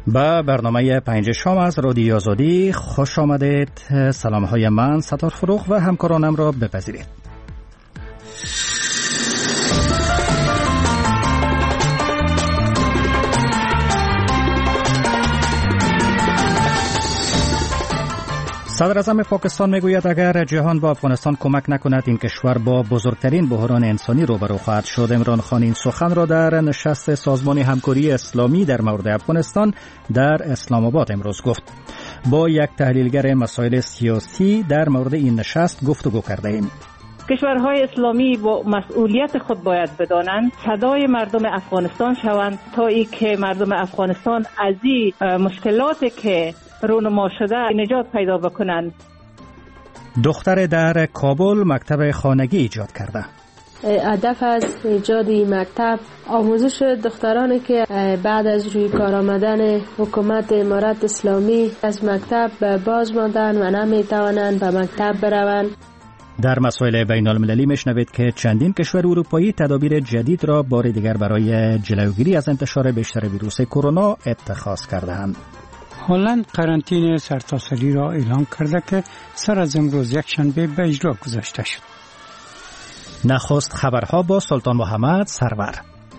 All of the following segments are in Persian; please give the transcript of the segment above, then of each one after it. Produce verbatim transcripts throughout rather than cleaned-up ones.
به برنامه پنج شام از رادیو آزادی خوش آمدید. سلام های من ستار فروغ و همکارانم را بپذیرید. صدر اعظم پاکستان میگوید اگر جهان با افغانستان کمک نکند این کشور با بزرگترین بحران انسانی روبرو خواهد شد. عمران خان این سخن را در نشست سازمان همکاری اسلامی در مورد افغانستان در اسلام آباد امروز گفت. با یک تحلیلگر مسائل سیاسی در مورد این نشست گفتگو کرده ایم. کشورهای اسلامی با مسئولیت خود باید بدانند صدای مردم افغانستان شوند تا ای که مردم افغانستان از این مشکلاتی که رونما شده نجات پیدا بکنند. دختر در کابل مکتب خانگی ایجاد کرده. هدف از ایجاد این مکتب آموزش دخترانی که بعد از روی کار آمدن حکومت امارت اسلامی از مکتب باز ماندن و نمی توانند به مکتب بروند. در مسائل بین المللی میشنوید که چندین کشور اروپایی تدابیر جدید را بار دیگر برای جلوگیری از انتشار بیشتر ویروس کرونا اتخاذ کرده‌اند. هلند قرنطینه سرتاسری را اعلام کرده که سر از امروز یک شنبه به اجرا گذاشته شد. نخست خبرها با سلطان محمد سرور.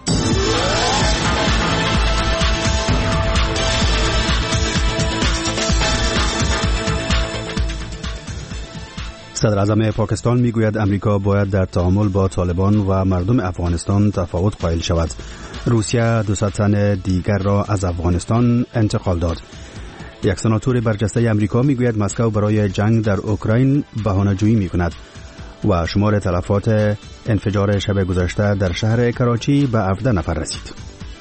صدر اعظم پاکستان میگوید امریکا باید در تعامل با طالبان و مردم افغانستان تفاوت قائل شود. روسیه دویست تن دیگر را از افغانستان انتقال داد. یک سناتور برجسته امریکا میگوید مسکو برای جنگ در اوکراین بهانه‌جویی میکند و شمار تلفات انفجار شب گذشته در شهر کراچی به هفده نفر رسید.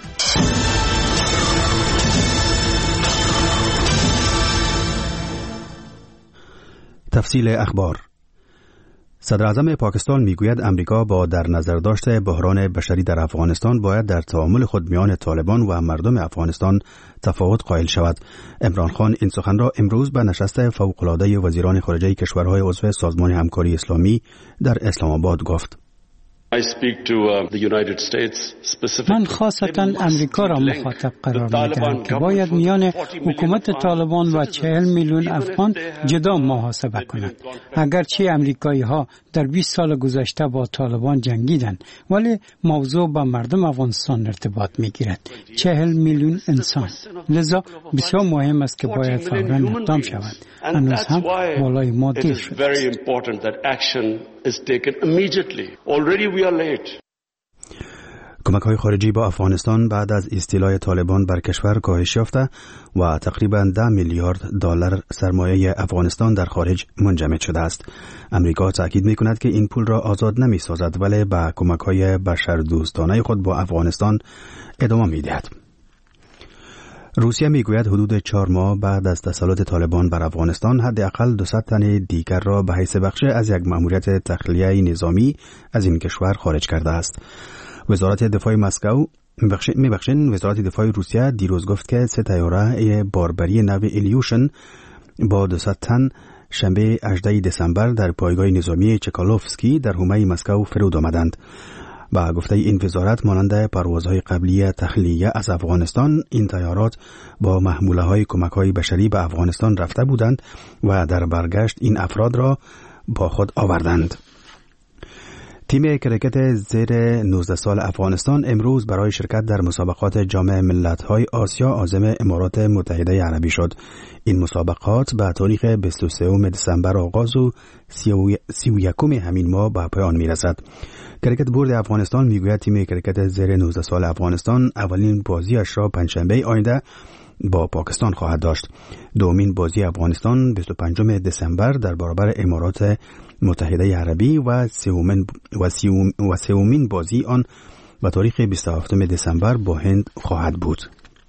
تفصیل اخبار. صدر اعظم پاکستان میگوید امریکا با در نظر داشت بحران بشری در افغانستان باید در تعامل خود میان طالبان و مردم افغانستان تفاوت قائل شود. عمران خان این سخن را امروز به نشست فوق‌العاده وزیران خارجه کشورهای عضو سازمان همکاری اسلامی در اسلام آباد گفت. من خاصتا امریکا را مخاطب قرار میدهم که باید میان حکومت طالبان و چهل میلیون افغان جدا محاسبه کنند. اگرچه امریکایی ها در بیست سال گذشته با طالبان جنگیدند ولی موضوع با مردم افغانستان ارتباط میگیرد. چهل میلیون انسان. لذا بسیار مهم است که باید فوراً اقدام شود. هنوز هم بالای ما دیر شده است. کمک‌های خارجی با افغانستان بعد از استیلای طالبان بر کشور کاهش یافته و تقریباً ده میلیارد دلار سرمایه افغانستان در خارج منجمد شده است. امریکا تاکید می‌کند که این پول را آزاد نمی‌سازد ولی به کمک‌های بشردوستانه خود با افغانستان ادامه می‌دهد. روسیه میگوید حدود چهار ماه بعد از تسلط طالبان بر افغانستان حداقل دویست تن دیگر را به حیث بخش از یک مأموریت تخلیه نظامی از این کشور خارج کرده است. وزارت دفاع مسکو میبخشین وزارت دفاع روسیه دیروز گفت که سه طیاره باربری نو ایلیوشن با دویست تن شنبه هجدهم دسامبر در پایگاه نظامی چکالوفسکی در حومه مسکو فرود آمدند. با گفته این وزارت مانند پروازهای قبلی تخلیه از افغانستان این طیارات با محموله های کمک های بشری به افغانستان رفته بودند و در برگشت این افراد را با خود آوردند. تیم کرکت زیر نوزده سال افغانستان امروز برای شرکت در مسابقات جام ملت‌های آسیا عازم امارات متحده عربی شد. این مسابقات به تاریخ بیست و سوم دسامبر آغاز و سی و یکم همین ماه به پایان می‌رسد. کرکت بورد افغانستان میگوید تیم کرکت زیر نوزده سال افغانستان اولین بازیش را پنجشنبه آینده با پاکستان خواهد داشت. دومین بازی افغانستان بیست و پنجم دسامبر در برابر امارات متحده عربی و سومین و سوم و سومین بازی آن به تاریخ بیست و هفتم دسامبر با هند خواهد بود.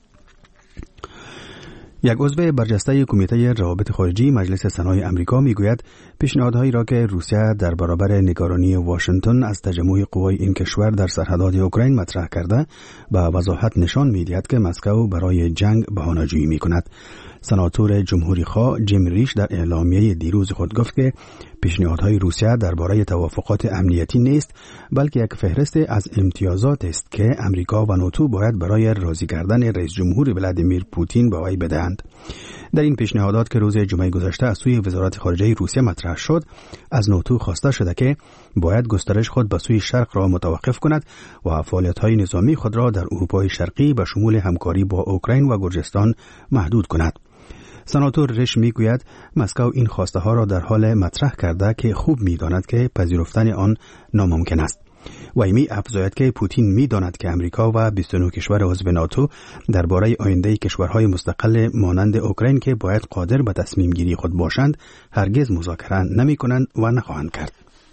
یک عضو برجسته کمیته روابط خارجی مجلس سنای امریکا میگوید پیشنهادهایی را که روسیه در برابر نگرانی واشنگتن از تجمع قوای این کشور در سرحدات اوکراین مطرح کرده به وضاحت نشان میدهد که مسکو برای جنگ بهانه‌جویی میکند. سناتور جمهوری خواه جیم ریش در اعلامیه دیروز خود گفت که پیشنهادهای روسیه درباره توافقات امنیتی نیست، بلکه یک فهرست از امتیازات است که امریکا و ناتو باید برای راضی کردن رئیس جمهور ولادیمیر پوتین به وی بدهند. در این پیشنهادات که روز جمعه گذشته از سوی وزارت خارجه روسیه مطرح شد، از ناتو خواسته شده که باید گسترش خود به سوی شرق را متوقف کند و فعالیت‌های نظامی خود را در اروپای شرقی به شمول همکاری با اوکراین و گرجستان محدود کند. سناتور ریش میگوید مسکو این خواسته ها را در حال مطرح کرده که خوب میداند که پذیرفتن آن ناممکن است. و می افزاید که پوتین میداند که امریکا و بیست و نه کشور عضو ناتو درباره آینده کشورهای مستقل مانند اوکراین که باید قادر به تصمیم گیری خود باشند هرگز مذاکره نمی کنند و نخواهند کرد.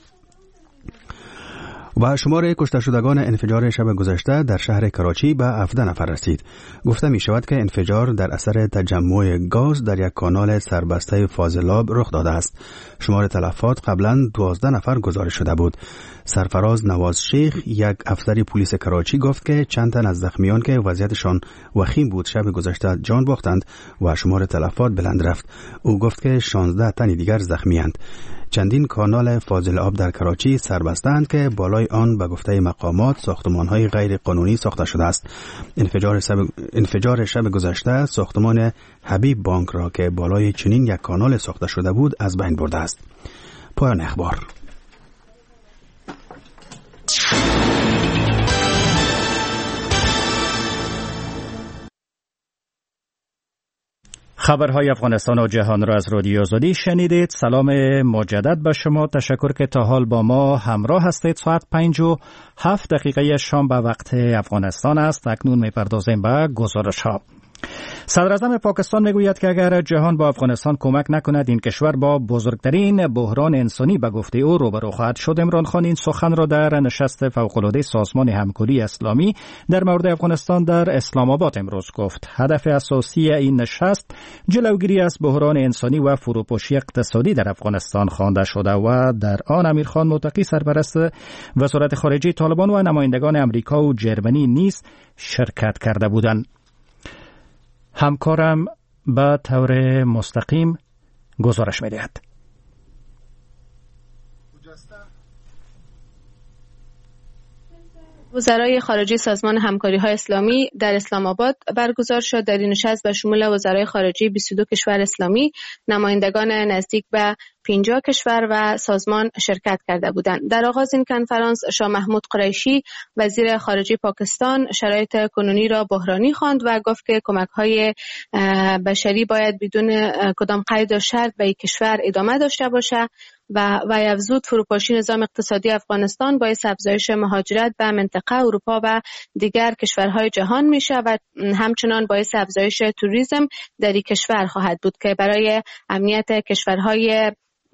و شمار کشته شدگان انفجار شب گذشته در شهر کراچی به هفده نفر رسید. گفته می شود که انفجار در اثر تجمع گاز در یک کانال سربسته فاضلاب رخ داده است. شمار تلفات قبلا دوازده نفر گزارش شده بود. سرفراز نواز شیخ، یک افسر پلیس کراچی، گفت که چند تن از زخمیان که وضعیتشان وخیم بود شب گذشته جان باختند و شمار تلفات بلند رفت. او گفت که شانزده تن دیگر زخمی‌اند. چندین کانال فاضل آب در کراچی سربستند که بالای آن به گفته مقامات ساختمان‌های غیر قانونی ساخته شده است. انفجار شب انفجار شب گذشته ساختمان حبیب بانک را که بالای چنین یک کانال ساخته شده بود از بین برده است. پایان اخبار. خبرهای افغانستان و جهان را از رادیو آزادی شنیدید. سلام مجدد به شما. تشکر که تا حال با ما همراه هستید. ساعت پنج و هفت دقیقه شام به وقت افغانستان است. اکنون می‌پردازیم به گزارش ها. صدر اعظم پاکستان میگوید که اگر جهان با افغانستان کمک نکند این کشور با بزرگترین بحران انسانی به گفته او روبرو خواهد شد. عمران خان این سخن را در نشست فوق‌العاده سازمان همکاری اسلامی در مورد افغانستان در اسلام آباد امروز گفت. هدف اساسی این نشست جلوگیری از بحران انسانی و فروپاشی اقتصادی در افغانستان خوانده شده و در آن امیرخان متقی سرپرست وزارت خارجه طالبان و نمایندگان امریکا و جرمنی نیز شرکت کرده بودند. همکارم به طور مستقیم گزارش می‌دهد. وزرای خارجه سازمان همکاری‌های اسلامی در اسلام آباد برگزار شد. در این نشست به شمول وزرای خارجه بیست و دو کشور اسلامی، نمایندگان نزدیک به پنجاه کشور و سازمان شرکت کرده بودند. در آغاز این کنفرانس شاه محمود قریشی وزیر خارجه پاکستان شرایط کنونی را بحرانی خواند و گفت که کمک‌های بشری باید بدون کدام قید و شرط به این کشور ادامه داشته باشد و و افزود فروپاشی نظام اقتصادی افغانستان باعث افزایش مهاجرت به منطقه اروپا و دیگر کشورهای جهان می شود و همچنان باعث افزایش توریسم در این کشور خواهد بود که برای امنیت کشورهای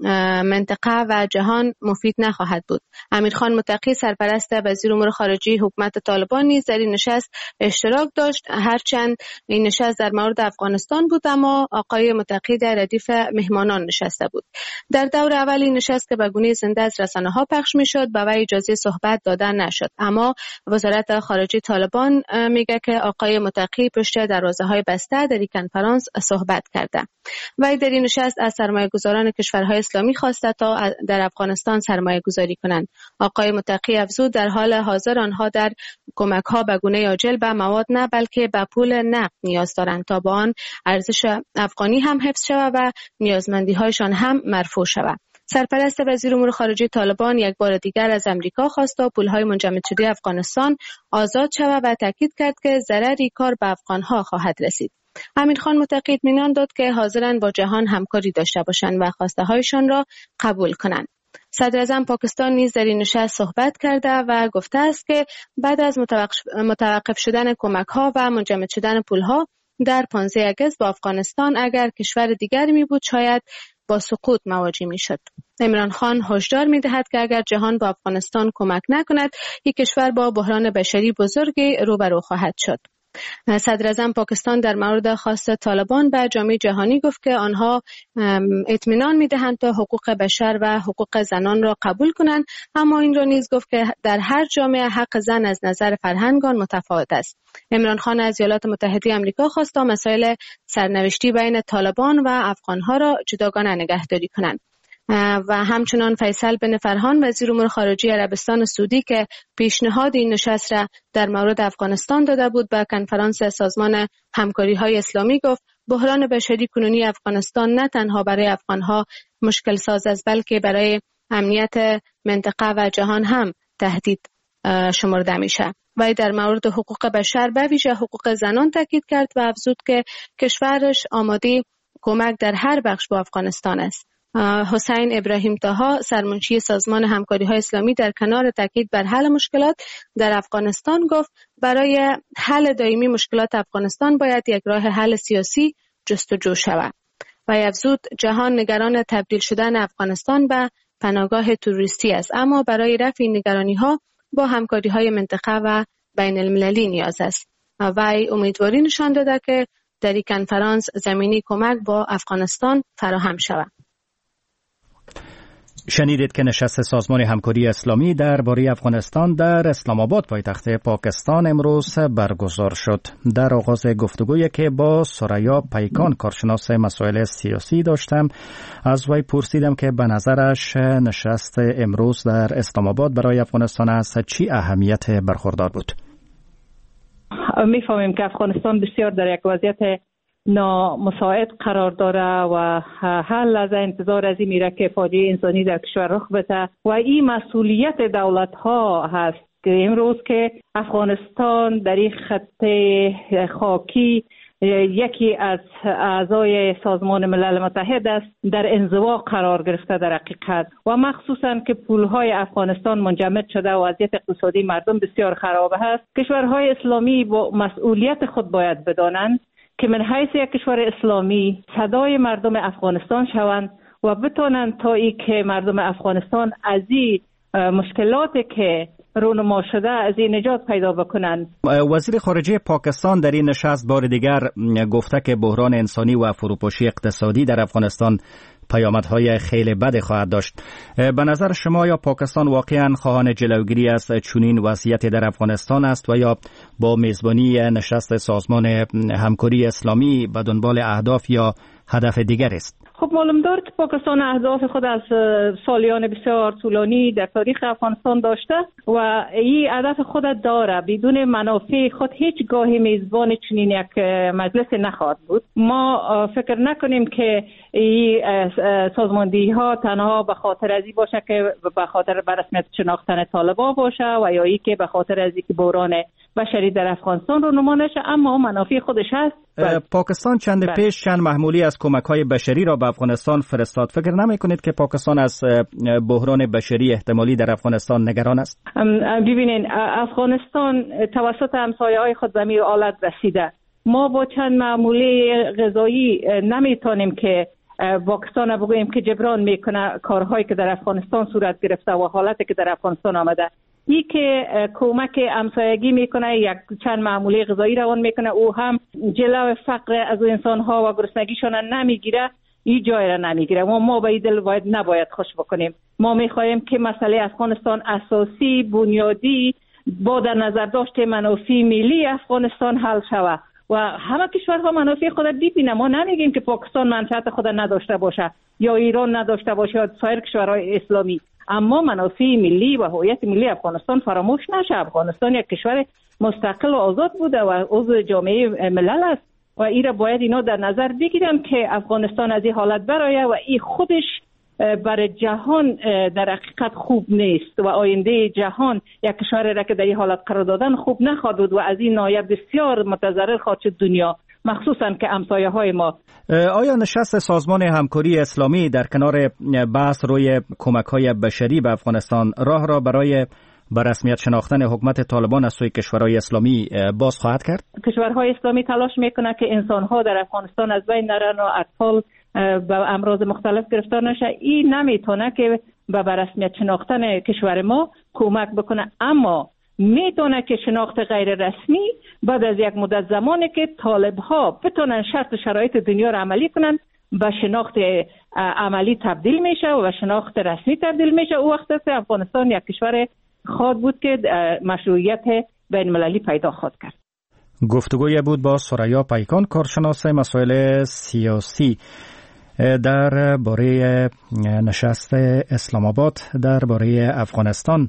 منطقه و جهان مفید نخواهد بود. امیرخان متقی سرپرست وزیر امور خارجه حکومت طالبان نیز در این نشست اشتراک داشت. هرچند این نشست در مورد افغانستان بود اما آقای متقی در ردیف مهمانان نشسته بود. در دور اول این نشست که به گونه زنده از رسانه‌ها پخش می‌شد به وی اجازه صحبت داده نشد، اما وزارت خارجه طالبان میگه که آقای متقی پشت دروازه‌های بسته در این کنفرانس صحبت کرده. وی در این نشست از سرمایه‌گذاران کشورهای اسلامی خواسته تا در افغانستان سرمایه گذاری کنند. آقای متقی افزود در حال حاضر آنها در کمک ها به گونه عاجل به مواد نه بلکه به پول نقد نیاز دارند تا با آن ارزش افغانی هم حفظ شود و نیازمندی هایشان هم مرفوع شود. سرپرست وزیر امور خارجه طالبان یک بار دیگر از امریکا خواست تا پولهای منجمد شده افغانستان آزاد شود و تاکید کرد که ضرری کار به افغانها خواهد رسید. امیرخان متقی اطمینان داد که حاضرند با جهان همکاری داشته باشند و خواسته هایشان را قبول کنند. صدر اعظم پاکستان نیز در این نشست صحبت کرده و گفته است که بعد از متوقف شدن کمک ها و منجمد شدن پول ها در پانزده اگست با افغانستان اگر کشور دیگری می بود شاید با سقوط مواجه می شد. عمران خان هشدار می دهد که اگر جهان با افغانستان کمک نکند یک کشور با بحران بشری بزرگی روبرو خواهد شد. صدر اعظم پاکستان در مورد خواست طالبان به جامعه جهانی گفت که آنها اطمینان می‌دهند تا حقوق بشر و حقوق زنان را قبول کنند، اما این را نیز گفت که در هر جامعه حق زن از نظر فرهنگان متفاوت است. عمران خان از ایالات متحده آمریکا خواست تا مسائل سرنوشتی بین طالبان و افغانها را جداگانه نگهداری کنند. و همچنان فیصل بن فرحان وزیر امور خارجه عربستان سعودی که پیشنهاد این نشست را در مورد افغانستان داده بود به کنفرانس سازمان همکاری‌های اسلامی گفت بحران بشری کنونی افغانستان نه تنها برای افغانها مشکل ساز است بلکه برای امنیت منطقه و جهان هم تهدید شمرده میشه. و در مورد حقوق بشر به ویژه حقوق زنان تاکید کرد و افزود که کشورش آماده کمک در هر بخش با افغانستان است. حسین ابراهیم طاها سرمنشی سازمان همکاری‌های اسلامی در کنار تاکید بر حل مشکلات در افغانستان گفت برای حل دائمی مشکلات افغانستان باید یک راه حل سیاسی جستجو شود. و افزود جهان نگران تبدیل شدن افغانستان به پناهگاه توریستی است، اما برای رفع این نگرانی‌ها با همکاری‌های منطقه و بین المللی نیاز است. و امیدواری نشان داده که در این کنفرانس زمینی کمک با افغانستان فراهم شود. شنیدید که نشست سازمان همکاری اسلامی درباره افغانستان در اسلام آباد پایتخت پاکستان امروز برگزار شد. در آغاز گفتگویی که با سریا پیکان کارشناس مسائل سیاسی داشتم، از وی پرسیدم که به نظرش نشست امروز در اسلام آباد برای افغانستان از چی اهمیت برخوردار بود. میفهمیم که افغانستان بسیار در یک وضعیت نامساعد قرار داره و هر لحظه انتظار از این میره که فاجعه انسانی در کشور رخ بده و این مسئولیت دولت ها هست که امروز که افغانستان در این خط خاکی یکی از اعضای سازمان ملل متحد است در انزوا قرار گرفته در حقیقت و مخصوصا که پولهای افغانستان منجمد شده و وضعیت اقتصادی مردم بسیار خراب است. کشورهای اسلامی با مسئولیت خود باید بدانند که من حیث یک کشور اسلامی صدای مردم افغانستان شوند و بتونند تا ای که مردم افغانستان از این مشکلاتی که رونما شده از این نجات پیدا بکنند. وزیر خارجه پاکستان در این نشست بار دیگر گفته که بحران انسانی و فروپاشی اقتصادی در افغانستان پیامدهای خیلی بد خواهد داشت. به نظر شما یا پاکستان واقعا خواهان جلوگیری از چنین وضعیتی در افغانستان است و یا با میزبانی نشست سازمان همکاری اسلامی به دنبال اهداف یا هدف دیگر است؟ خب معلوم دار که پاکستان اهداف خود از سالیان بسیار طولانی در تاریخ افغانستان داشته و این هدف خود داره. بدون منافع خود هیچ گاهی میزبان چنین یک مجلس نخواهد بود. ما فکر نکنیم که این سازماندهی ها تنها به خاطر از این باشه که به خاطر به رسمیت شناختن طالبان باشه و یا ای که به خاطر از اینکه بحران بشری در افغانستان رو نما نشه، اما منافع خودش هست. پاکستان چند بله. پیش چند محمولی از کمک‌های بشری را به افغانستان فرستاد. فکر نمی‌کنید که پاکستان از بحران بشری احتمالی در افغانستان نگران است؟ ببینید افغانستان توسط همسایه‌های خود به این حالت رسیده. ما با چند محموله غذایی نمیتونیم که پاکستان بگوییم که جبران میکنه کارهایی که در افغانستان صورت گرفته و حالتی که در افغانستان آمده. ای که کمک همسایگی میکنه، یک چند معموله غذایی روان میکنه، او هم جلو فقر از انسان ها و گرسنگیشون نمیگیره، این جای را نمیگیره. ما ما به دل باید نباید خوش بکنیم. ما میخواهیم که مسئله افغانستان اساسی بنیادی با در نظر داشته منافع ملی افغانستان حل شود و همه کشورها منافع خود ببینه. ما نمیگیم که پاکستان منفعت خود نداشته باشه یا ایران نداشته باشه یا سایر کشورهای اسلامی، اما منافع ملی و هویت ملی افغانستان فراموش نشه. افغانستان یک کشور مستقل و آزاد بوده و عضو جامعه ملل است و این را باید اینا در نظر بگیرن که افغانستان از این حالت برآید و این خودش برای جهان در حقیقت خوب نیست و آینده جهان یک کشور را که در این حالت قرار دادن خوب نخواهد بود و از این ناحیه بسیار متضرر خواهد شد دنیا، مخصوصا که همسایه های ما. آیا نشست سازمان همکاری اسلامی در کنار بحث روی کمک های بشری به افغانستان راه را برای به رسمیت شناختن حکومت طالبان از سوی کشورهای اسلامی باز خواهد کرد؟ کشورهای اسلامی تلاش میکنه که انسانها در افغانستان از بین نرن و اطفال به امراض مختلف گرفتار نشه. این نمیتونه که به رسمیت شناختن کشور ما کمک بکنه، اما میتونه که شناخت غیر رسمی بعد از یک مدت زمانی که طالب ها بتونن شرط شرایط دنیا را عملی کنن به شناخت عملی تبدیل میشه و شناخت رسمی تبدیل میشه. او وقت است افغانستان یک کشور خواهد بود که مشروعیت بین المللی پیدا خواهد کرد. گفتگوی بود با ثریا پیکان، کارشناس مسائل سیاسی در باره نشست اسلام آباد در باره افغانستان.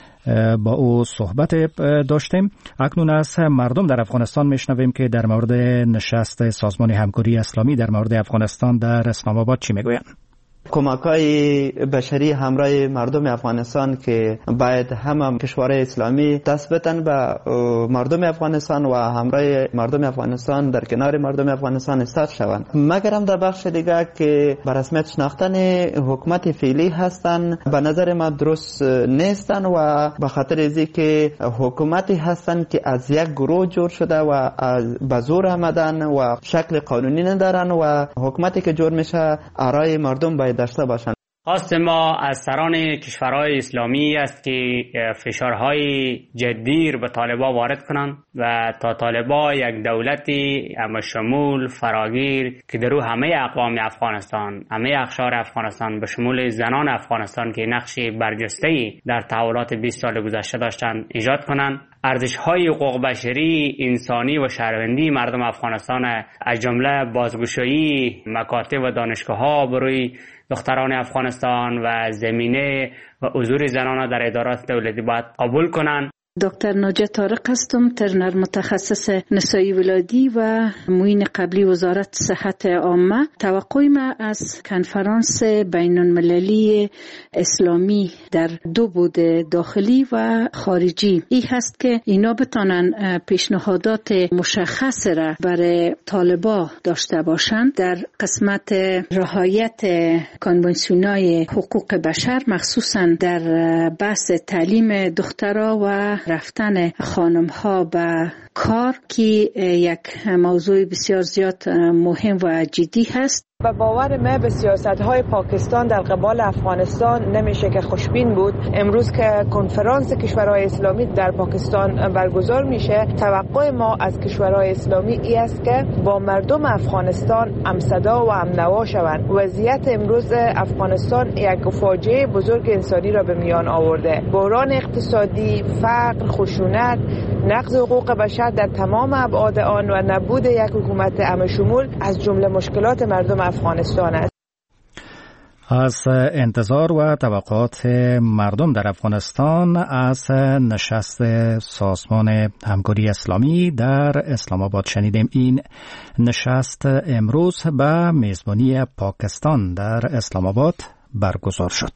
با او صحبت داشتیم. اکنون از مردم در افغانستان میشنویم که در مورد نشست سازمان همکاری اسلامی در مورد افغانستان در اسلام آباد چی میگویند. کمک‌های بشری همراه مردم افغانستان که باید هم کشورهای اسلامی دست بدن به مردم افغانستان و همراه مردم افغانستان در کنار مردم افغانستان استاد شوند. مگرم در بخش دیگه که به رسمیت شناختن حکومت فعلی هستن به نظر ما درست نیستن و به خاطر از اینکه حکومتی هستن که از یک گروه جور شده و از به زور آمدن و شکل قانونی ندارن و حکومتی که جور میشه آرای مردم باید داشته باشند. خواست ما از سران کشورهای اسلامی است که فشارهای جدی به طالبان وارد کنند و تا طالبان یک دولتی اما شمول فراگیر که در او همه اقوام افغانستان، همه اقشار افغانستان به شمول زنان افغانستان که نقش برجسته‌ای در تحولات بیست سال گذشته داشتند ایجاد کنند. ارزش‌های حقوق بشری، انسانی و شهروندی مردم افغانستان از جمله بازگشایی مکاتب و دانشگاه‌ها برای دختران افغانستان و زمینه و حضور زنان در ادارات دولتی باید قبول کنند. دکتر ناجیه طارق هستم، ترنر متخصص نسایی ولادی و معین قبلی وزارت صحت عامه. توقع ما از کنفرانس بین المللی اسلامی در دو بود داخلی و خارجی ای هست که اینا بتانن پیشنهادات مشخص را برای طالبا داشته باشند در قسمت رعایت کنوانسیون‌های حقوق بشر، مخصوصا در بحث تعلیم دخترها و رفتن خانم ها به کار که یک موضوع بسیار زیاد مهم و جدی هست. به باور ما به سیاست‌های پاکستان در قبال افغانستان نمیشه که خوشبین بود. امروز که کنفرانس کشورهای اسلامی در پاکستان برگزار میشه، توقع ما از کشورهای اسلامی ای است که با مردم افغانستان همصدا و همنوا شوند. وضعیت امروز افغانستان یک فاجعه بزرگ انسانی را به میان آورده. بحران اقتصادی، فقر، خشونت، نقض حقوق بشر در تمام ابعاد آن و نبود یک حکومت همه شمول از جمله مشکلات مردم افغانستان است. از انتظار و توقعات مردم در افغانستان از نشست سازمان همکاری اسلامی در اسلام آباد شنیدیم. این نشست امروز به میزبانی پاکستان در اسلام آباد برگزار شد.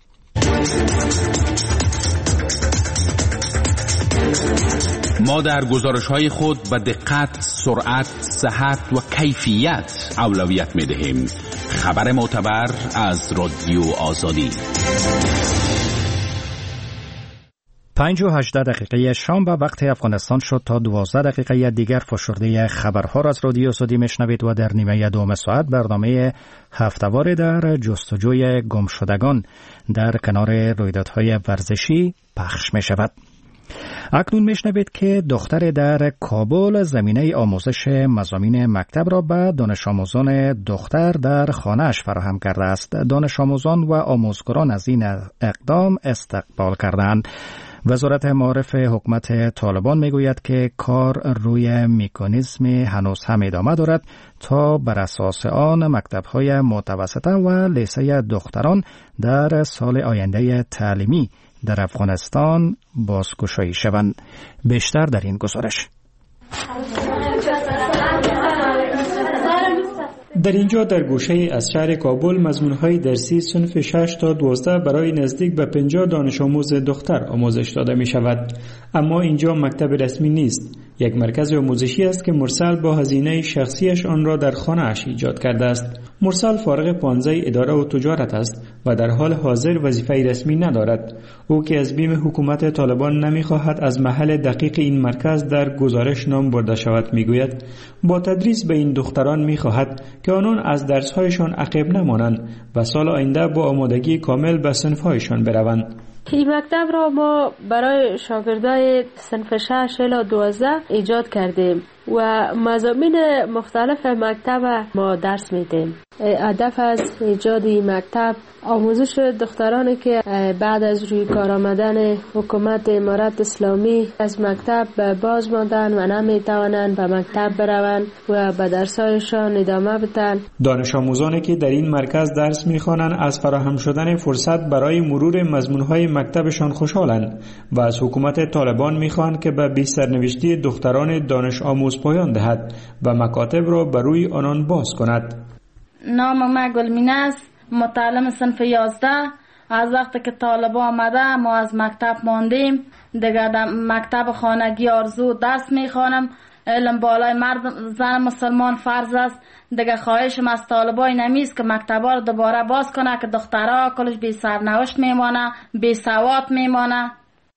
ما در گزارش‌های خود به دقت، سرعت، صحت و کیفیت اولویت می‌دهیم. خبر معتبر از رادیو آزادی. پنج و هجده دقیقه شام به وقت افغانستان شد. تا دوازده دقیقه دیگر فشرده خبرها را از رادیو آزادی میشنوید و در نیمه دوم ساعت برنامه هفته‌وار در جستجوی گمشدگان در کنار رویدادهای ورزشی پخش می شود. اکنون میشنوید که دختر در کابل زمینه آموزش مضامین مکتب را به دانش آموزان دختر در خانه‌اش فراهم کرده است. دانش آموزان و آموزگاران از این اقدام استقبال کردند. وزارت معارف حکومت طالبان میگوید که کار روی مکانیزم هنوز هم ادامه دارد تا بر اساس آن مکتب‌های متوسطه و لیسه دختران در سال آینده تعلیمی در افغانستان بازگشایی شوند. بیشتر در این گزارش. در اینجا در گوشه از شهر کابل مضمون‌های درسی صنف شش تا دوازده برای نزدیک به پنجاه دانش آموز دختر آموزش داده می شود. اما اینجا مکتب رسمی نیست. یک مرکز آموزشی است که مرسل با هزینه شخصیش آن را در خانه‌اش ایجاد کرده است. مرسل فارغ پانزده اداره و تجارت است و در حال حاضر وظیفه رسمی ندارد. او که از بیم حکومت طالبان نمی‌خواهد از محل دقیق این مرکز در گزارش نام برده شود میگوید با تدریس به این دختران می‌خواهد که آنان از درس‌هایشان عقب نمانند و سال آینده با آمادگی کامل به صنف‌هایشان بروند. این مکتب را ما برای شاگردای صنف شش الی دوازده ایجاد کردیم و مضامین مختلف مکتب ما درس میدیم. هدف از ایجاد این مکتب آموزش دخترانی که بعد از روی کار آمدن حکومت امارت اسلامی از مکتب باز ماندن و نمیتوانند به مکتب بروند و به درسایشان ادامه بدن. دانش آموزانی که در این مرکز درس میخوانند از فراهم شدن فرصت برای مرور مضمونهای مکتبشان خوشحالند و از حکومت طالبان میخواهند که به بسترنوشتی دختران دانش آموز پایان دهد و مکاتب را بر روی آنان باز کند. نام ما گلمینه است، متعلم صنف یازده. از وقتی که طالب آمده ما از مکتب ماندیم، دیگه در مکتب خانگی آرزو درس میخوانم. علم بالای مرد زن مسلمان فرض است. دیگه خواهشم از طالبای نمیست که مکتبا رو دوباره باز کنه که دخترها کلش بی سرنوشت میمانه، بی سواد میمانه.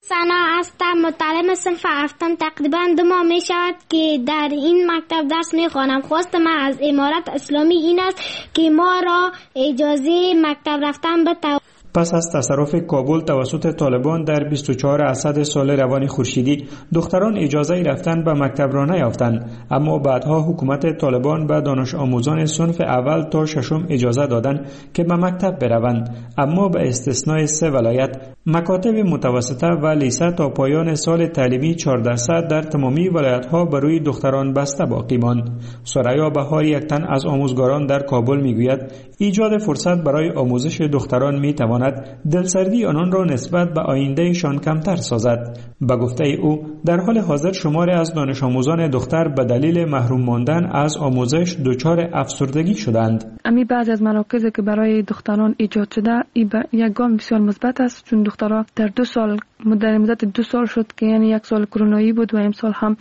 سنا هستم، متعلم صنف هفتم. تقریبا دو ماه می شود که در این مکتب درس می خوانم. خواست من از امارت اسلامی این است که ما را اجازه مکتب رفتن بده. پس از تصرف کابل توسط طالبان در بیست و چهار اسد سال روان خورشیدی، دختران اجازه رفتن به مکتب را نیافتند، اما بعدها حکومت طالبان به دانش آموزان صنف اول تا ششم اجازه دادند که به مکتب بروند، اما به استثنای سه ولایت مکاتب متوسطه و لیسه تا پایان سال تعلیمی چهارده صد در تمامی ولایت‌ها برای دختران بسته باقی ماند. ثریا بهار، یک تن از آموزگاران در کابل میگوید ایجاد فرصت برای آموزش دختران میتواند دلسردی آنان را نسبت به آیندهشان کمتر سازد. به گفته او در حال حاضر شماری از دانش آموزان دختر به دلیل محروم ماندن از آموزش دچار افسردگی شدند. امی بعضی از مراکزی که برای دختران ایجاد شده این یک گام بسیار مثبت است، چون دخترها در دو سال در مدت دو سال شد که یعنی یک سال کرونایی بود و امسال هم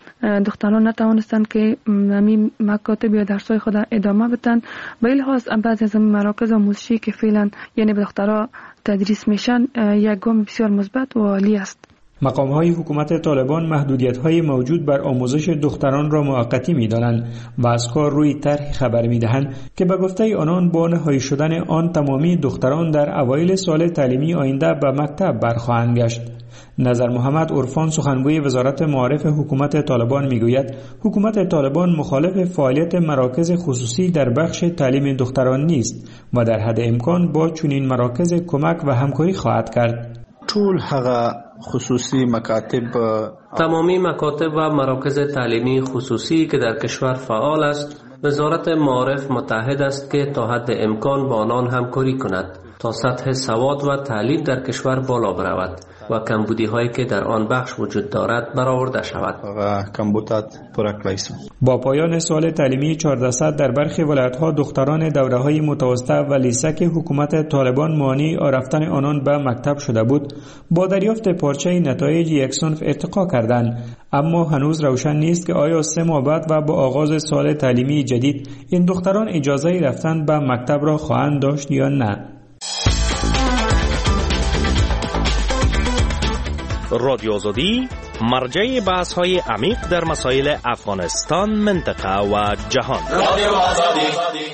دختران نتوانستند که همین مکاتب یا درسای خود ادامه بدن. به این لحاظ بعضی از مراکز آموزشی که فعلا یعنی به دخترها تدریس میشن یک گام بسیار مثبت و عالی است. مقام‌های حکومت طالبان محدودیت‌های موجود بر آموزش دختران را موقتی می‌دانند و از کار روی طرح خبر می‌دهند که به گفته آنان با نهایی شدن آن تمامی دختران در اوایل سال تعلیمی آینده به مکتب برخواهند گشت. نظر محمد عرفان، سخنگوی وزارت معارف حکومت طالبان میگوید حکومت طالبان مخالف فعالیت مراکز خصوصی در بخش تعلیم دختران نیست و در حد امکان با چنین مراکز کمک و همکاری خواهد کرد. ټول هغه خصوصی مکاتب تمامی مکاتب و مراکز تعلیمی خصوصی که در کشور فعال است، وزارت معارف متحد است که تا حد امکان با آنان همکاری کند تا سطح سواد و تعلیم در کشور بالا برود و کمبودی هایی که در آن بخش وجود دارد برآورده شود. با پایان سال تعلیمی چهارده صد در برخی ولایت‌ها دختران دوره‌های متوسطه و لیسه که حکومت طالبان مانع رفتن آنان به مکتب شده بود، با دریافت پارچه نتایج یک صنف ارتقا کردند، اما هنوز روشن نیست که آیا سه ماه بعد و با آغاز سال تعلیمی جدید این دختران اجازه رفتن به مکتب را خواهند داشت یا نه. رادیو آزادی مرجع بحث های عمیق در مسائل افغانستان، منطقه و جهان. رادیو آزادی.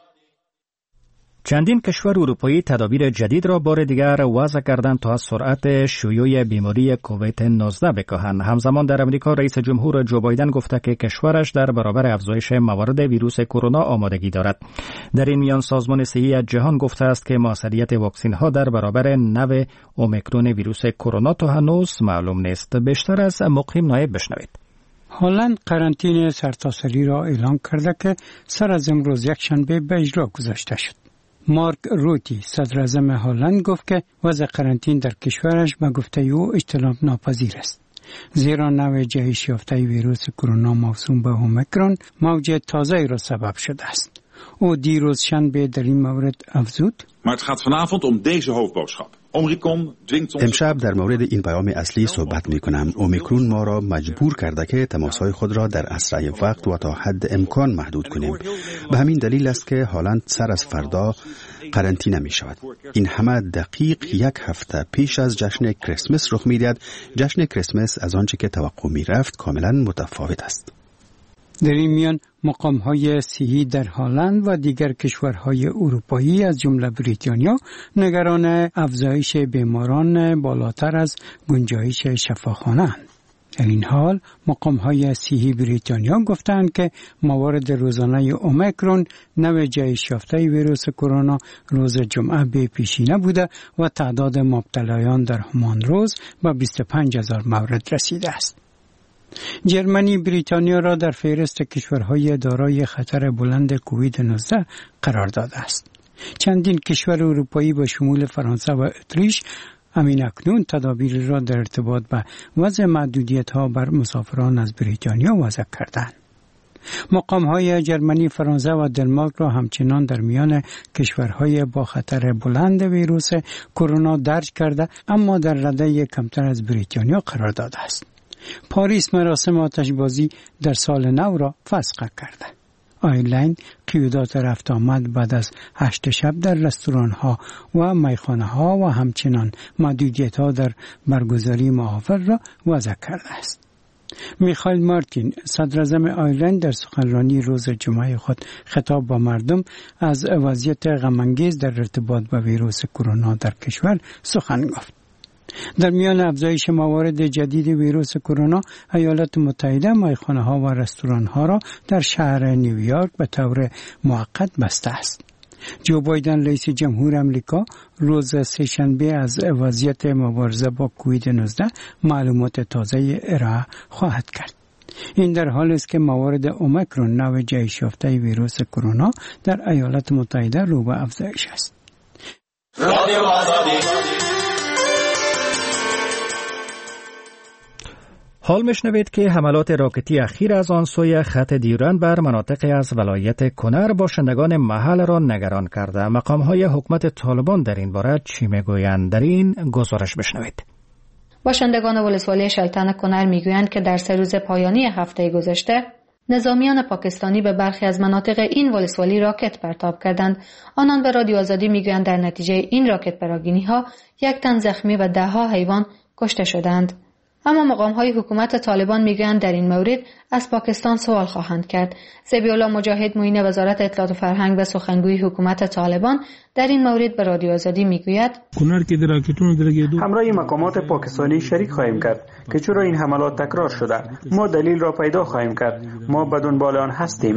چندین کشور اروپایی تدابیر جدید را بار دیگر وضع کردند تا از سرعت شیوع بیماری کووید نوزده بکاهند. همزمان در امریکا رئیس جمهور جو بایدن گفته که کشورش در برابر افزایش موارد ویروس کرونا آمادگی دارد. در این میان سازمان صحی جهان گفته است که موثریت واکسن ها در برابر نوع اومیکرون ویروس کرونا تا هنوز معلوم نیست. بیشتر از مقیم نایب بشنوید. هلند قرنطینه سرتاسری را اعلام کرده که سر از امروز یک شنبه به اجرا گذاشته شد. مارک روتی صدر اعظم هلند گفت که وضع قرنطین در کشورش به گفته او اجتناب ناپذیر است، زیرا نوع جهش یافته ویروس کرونا موسوم به اومیکرون موج تازه‌ای را سبب شده است. او دیروز شنبه در این مورد افزود: Maar het gaat vanavond om deze hoofdboodschap. Omicron dwingt ons. امشب در مورد این پیام اصلی صحبت می کنم. اومیکرون ما را مجبور کرده که تماسهای خود را در اسرع وقت و تا حد امکان محدود کنیم. به همین دلیل است که هلند سر از فردا قرنطینه می شود. این همه دقیق یک هفته پیش از جشن کریسمس رخ می دهد. جشن کریسمس از آنچه که توقع می رفت کاملا متفاوت است. در این میان مقام‌های صحی در هلند و دیگر کشورهای اروپایی از جمله بریتانیا نگران افزایش بیماران بالاتر از گنجایش شفاخانه‌اند. در این حال مقام‌های صحی بریتانیا گفتند که موارد روزانه اومیکرون نوع جهش یافته ویروس کرونا روز جمعه به پیشینه بوده و تعداد مبتلایان در همان روز به بیست و پنج هزار مورد رسیده است. جرمنی بریتانیا را در فهرست کشورهای دارای خطر بلند کووید نوزده قرار داده است. چندین کشور اروپایی با شمول فرانسه و اتریش همین اکنون تدابیر را در ارتباط به وضع محدودیت‌ها بر مسافران از بریتانیا وضع کردند. مقام‌های جرمنی، فرانسه و دنمارک را همچنان در میان کشورهای با خطر بلند ویروس کرونا درج کرده، اما در رده کمتر از بریتانیا قرار داده است. پاریس مراسم آتشبازی در سال نو را فسخ کرده. آیرلند قیودات رفت آمد بعد از هشت شب در رستوران ها و میخانه ها و همچنان محدودیت ها در برگزاری محافل را وضع کرده است. میخائیل مارتین، صدراعظم آیرلند، در سخنرانی روز جمعه خود خطاب با مردم از وضعیت غم‌انگیز در ارتباط با ویروس کرونا در کشور سخن گفت. در میان افزایش موارد جدید ویروس کرونا، ایالات متحده میخانه ها و رستوران ها را در شهر نیویورک به طور موقت بسته است. جو بایدن رئیس جمهور امریکا روز سه‌شنبه از وضعیت مبارزه با کووید نوزده معلومات تازه ارائه خواهد کرد. این در حالی است که موارد اومیکرون نوع جهش یافته ویروس کرونا در ایالات متحده رو به افزایش است. رادیو آزادی. حال میشنوید که حملات راکتی اخیر از آن سوی خط دیورند بر مناطق از ولایت کنر باشندگان محل را نگران کرده. مقام‌های حکومت طالبان در این باره چی میگویند؟ در این گزارش بشنوید. باشندگان ولسوالی شلتن کنر میگویند که در سه روز پایانی هفته گذشته نظامیان پاکستانی به برخی از مناطق این ولسوالی راکت پرتاب کردند. آنان به رادیو آزادی میگویند در نتیجه این راکت پراگینی‌ها یک تن زخمی و ده ها حیوان کشته شدند. اما مقام‌های حکومت طالبان میگویند در این مورد از پاکستان سوال خواهند کرد. ذبیح‌الله مجاهد معین وزارت اطلاعات و فرهنگ و سخنگوی حکومت طالبان در این مورد به رادیو آزادی میگوید همراه مقامات پاکستانی شریک خواهیم کرد که چرا این حملات تکرار شده. ما دلیل را پیدا خواهیم کرد. ما به دنبال آن هستیم.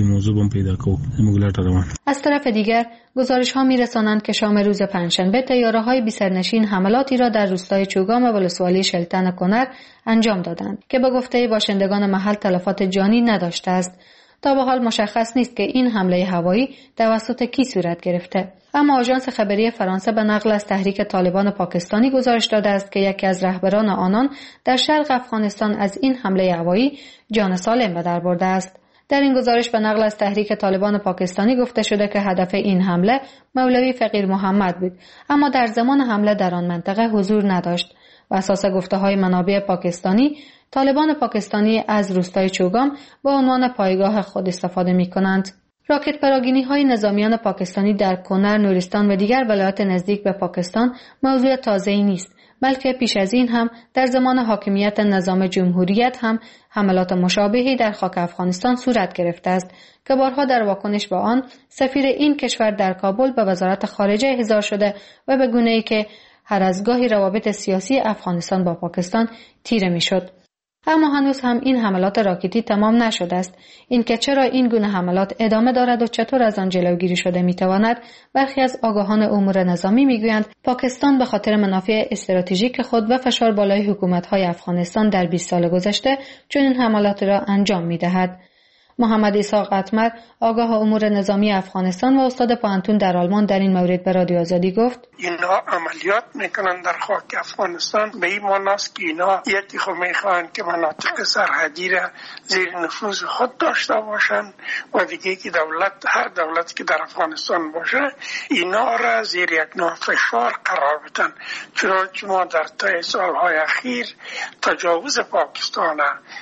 از طرف دیگر گزارش ها میرسانند که شام روز پنجشنبه طیاره‌های بی‌سرنشین حملاتی را در روستای چوگام ولسوالی شلتن کنر انجام دادند که به گفته باشندگان محل تلفات جانی نداشته است. تا به حال مشخص نیست که این حمله هوایی توسط کی صورت گرفته. اما آژانس خبری فرانسه به نقل از تحریک طالبان پاکستانی گزارش داده است که یکی از رهبران آنان در شرق افغانستان از این حمله هوایی جان سالم به در برده است. در این گزارش به نقل از تحریک طالبان پاکستانی گفته شده که هدف این حمله مولوی فقیر محمد بود، اما در زمان حمله در آن منطقه حضور نداشت. و اساس گفته‌های منابع پاکستانی، طالبان پاکستانی از روستای چوگام به عنوان پایگاه خود استفاده می‌کنند. راکت پراگینی‌های نظامیان پاکستانی در کنر، نورستان و دیگر ولایات نزدیک به پاکستان موضوع تازه‌ای نیست، بلکه پیش از این هم در زمان حاکمیت نظام جمهوریت هم حملات مشابهی در خاک افغانستان صورت گرفته است که بارها در واکنش به آن سفیر این کشور در کابل به وزارت خارجه احضار شده و به گونه‌ای که هر از گاهی روابط سیاسی افغانستان با پاکستان تیره می‌شد. اما هنوز هم این حملات راکتی تمام نشده است. اینکه چرا این گونه حملات ادامه دارد و چطور از آن جلوگیری شده میتواند، برخی از آگاهان امور نظامی میگویند پاکستان به خاطر منافع استراتژیک خود و فشار بالای حکومت‌های افغانستان در بیست سال گذشته چنین حملات را انجام می‌دهد. محمد اسحاق اتمر، آگاه امور نظامی افغانستان و استاد پوهنتون در آلمان، در این مورد به رادیو آزادی گفت: اینا عملیات میکنن در خاک افغانستان به این معناست که اینا یکی خو میخوان که مناطق سرحدی را زیر نفوذ خود داشته باشن و دیگه که دولت هر دولتی که در افغانستان باشه اینا را زیر یک نوع فشار قرار بدن. چنانچه ما در طی سالهای اخیر تجاوز پاکستان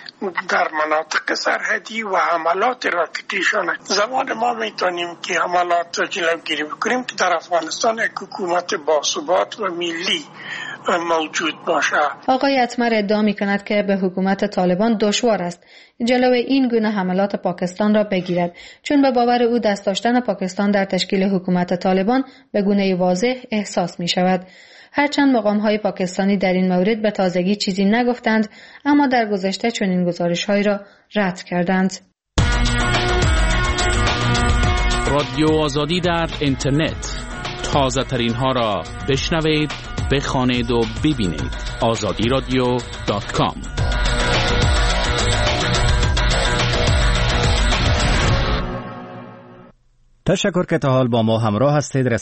در مناطق سرحدی و حملات راکتیشان زمان ما میتونیم که حملات را جلوگیری بکنیم که در افغانستان یک حکومت باثبات و ملی موجود باشه. آقای اتمر ادعا می کند که به حکومت طالبان دشوار است جلوی این گونه حملات پاکستان را بگیرد، چون به باور او دست داشتن پاکستان در تشکیل حکومت طالبان به گونه واضح احساس می شود. هرچند مقام‌های پاکستانی در این مورد به تازگی چیزی نگفتند، اما در گذشته چنین گزارش‌هایی را رد کردند. رادیو آزادی در اینترنت، تازه ترین ها را بشنوید، بخوانید و ببینید. آزادی رادیو دات کام. تشکر که تا حال با ما همراه هستید.